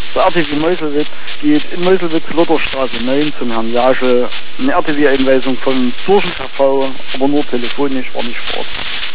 Der RTW Meuselwitz geht in Meuselwitz Lutherstraße 9 zum Herrn Jasche. Eine RTW-Einweisung von Zürchen TV, aber nur telefonisch, war nicht vor Ort.